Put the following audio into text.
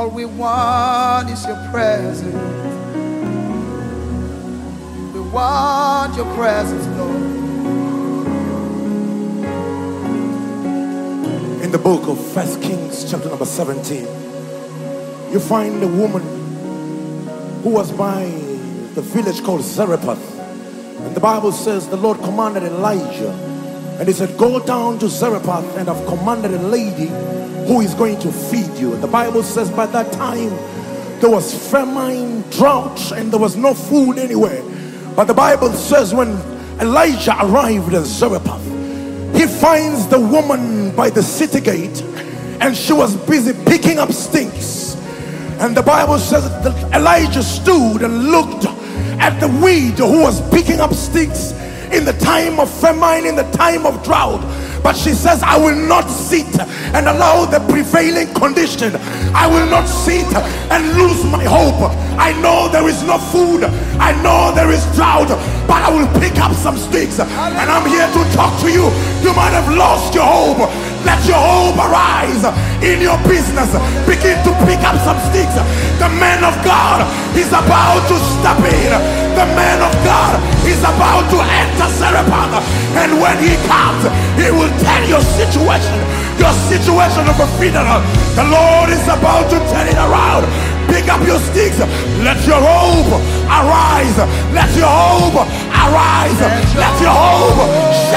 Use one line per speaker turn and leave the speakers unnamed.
All we want is your presence. We want your presence, Lord.
In the book of 1 Kings chapter number 17, you find a woman who was by the village called Zarephath. And the Bible says the Lord commanded Elijah, and he said, go down to Zarephath, and I've commanded a lady who is going to feed you. And the Bible says by that time there was famine, drought, and there was no food anywhere. But the Bible says when Elijah arrived at Zarephath, he finds the woman by the city gate, and she was busy picking up sticks. And the Bible says that Elijah stood and looked at the weed who was picking up sticks in the time of famine, in the time of drought. But she says, I will not sit and allow the prevailing condition. I will not sit and lose my hope. I know there is no food, I know there is drought, but I will pick up some sticks. And I'm here to talk to you. You might have lost your hope. Let your hope arise in your business. Begin to pick up some sticks. The man of God is about to step in. The man of God is about to enter Zarephath. And when he comes, he will turn your situation of a funeral. The Lord is about to turn it around. Pick up your sticks. Let your hope arise. Let your hope arise. Let your hope